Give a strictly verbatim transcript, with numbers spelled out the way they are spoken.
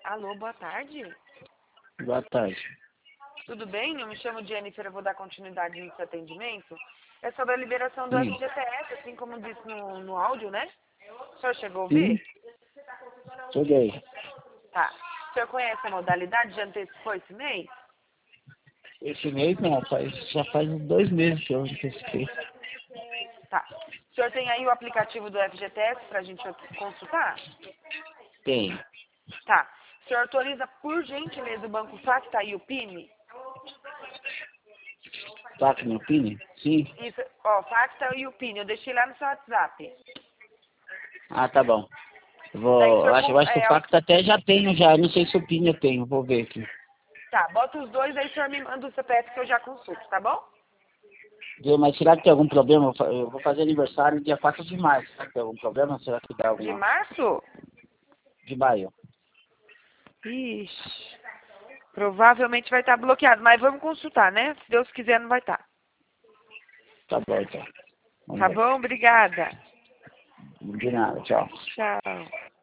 Alô, boa tarde. Boa tarde. Tudo bem? Eu me chamo Jennifer, eu vou dar continuidade nesse atendimento. É sobre a liberação do Sim. F G T S, assim como disse no, no áudio, né? O senhor chegou a Sim, ouvir? cheguei. Tá. O senhor conhece a modalidade? Já antecipou esse mês? Esse mês não, faz, já faz uns dois meses que eu antecipei. Tá. O senhor tem aí o aplicativo do F G T S pra gente consultar? Tem. Tá. O senhor autoriza, por gentileza, o Banco Facta e o P I N? Placa meu Pini? Sim. Isso, ó, Facta e o P I N. Eu deixei lá no seu WhatsApp. Ah, tá bom. Eu Daí o vou, eu senhor, acho, eu com- acho que o é, au- Pacto até já tenho já, não sei se o Pini eu tenho, vou ver aqui. tá, bota os dois, aí o senhor me manda o C P F que eu já consulto, tá bom? Viu, mas será que tem algum problema? Eu fa- eu vou fazer aniversário dia quatro de maio. Será que tem algum problema? Será que dá De alguma... março? De maio. Ixi, provavelmente vai estar bloqueado, mas vamos consultar, né? Se Deus quiser, não vai estar. Tá bom, então. Vamos Tá ver. bom? Obrigada. De nada, tchau. Tchau.